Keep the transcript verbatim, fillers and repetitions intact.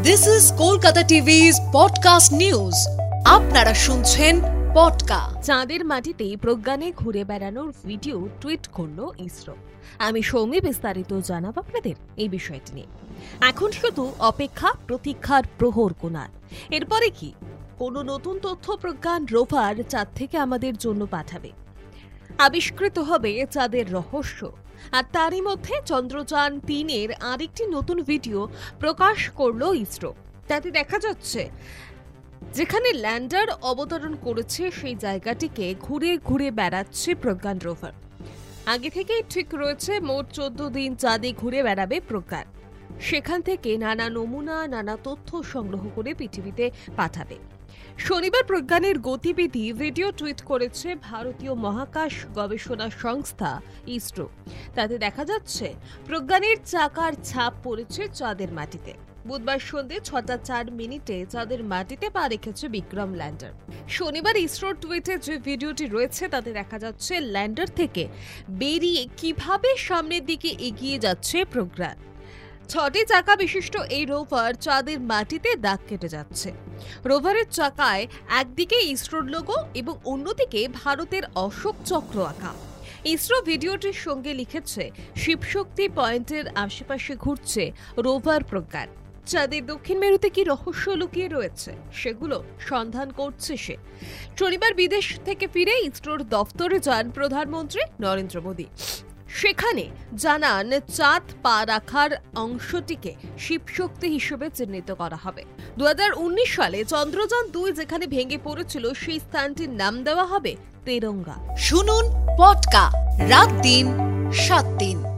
This is Kolkata টিভি's podcast news. আপনারা শুনছেন পডকা। চাঁদের মাটিতে প্রজ্ঞানে ঘুরে বেড়ানোর ভিডিও টুইট করলো ইসরো। আমি সৌমি বিস্তারিত জানাবো আপনাদের এই বিষয়টি নিয়ে। এখন শুধু অপেক্ষা প্রতীক্ষার প্রহর কোনার। এরপরে কি কোনো নতুন তথ্য প্রজ্ঞান রোভার চাঁদ থেকে আমাদের জন্য পাঠাবে? আবিষ্কৃত হবে চাঁদের রহস্য। আর তারই মধ্যে চন্দ্রযান তিনের আরেকটি নতুন ভিডিও প্রকাশ করলো ইসরো। তাতে দেখা যাচ্ছে যেখানে ল্যান্ডার অবতরণ করেছে সেই জায়গাটিকে ঘুরে ঘুরে বেড়াচ্ছে প্রজ্ঞান রোভার। আগে থেকেই ঠিক রয়েছে মোট চোদ্দ দিন চাঁদে ঘুরে বেড়াবে প্রজ্ঞান। সেখান থেকে নানা নমুনা নানা তথ্য সংগ্রহ করে পৃথিবীতে পাঠাবে। শনিবার প্রজ্ঞানের গতিবিধি ভিডিও টুইট করেছে ভারতীয় মহাকাশ গবেষণা সংস্থা ইসরো। তাতে দেখা যাচ্ছে প্রজ্ঞানের চাকার ছাপ পড়েছে চাঁদের মাটিতে। বুধবার সন্ধ্যে ছটা চার মিনিটে চাঁদের মাটিতে পা রেখেছে বিক্রম ল্যান্ডার। শনিবার ইসরোর টুইটে যে ভিডিওটি রয়েছে তাতে দেখা যাচ্ছে ল্যান্ডার থেকে বেরিয়ে কিভাবে সামনের দিকে এগিয়ে যাচ্ছে প্রজ্ঞান। ছটি চাকা বিশিষ্ট এই রোভার চাঁদের মাটিতে দাগ কেটে যাচ্ছে। রোভারের চাকায় একদিকে ইসরোর লোগো এবং অন্যদিকে ভারতের অশোক চক্র আঁকা। ইসরো ভিডিওটির সঙ্গে লিখেছে, শিবশক্তি পয়েন্টের আশেপাশে ঘুরছে রোভার প্রজ্ঞান। চাঁদের দক্ষিণ মেরুতে কি রহস্য লুকিয়ে রয়েছে সেগুলো সন্ধান করছে সে। শনিবার বিদেশ থেকে ফিরে ইসরোর দফতরে যান প্রধানমন্ত্রী নরেন্দ্র মোদী। সেখানে জানান চাঁদ পা রাখার অংশটিকে শিবশক্তি হিসেবে চিহ্নিত করা হবে। দু হাজার উনিশ সালে চন্দ্রযান দুই যেখানে ভেঙে পড়েছিল সেই স্থানটির নাম দেওয়া হবে তেরঙ্গা। শুনুন পডকা রাত দিন সাত দিন।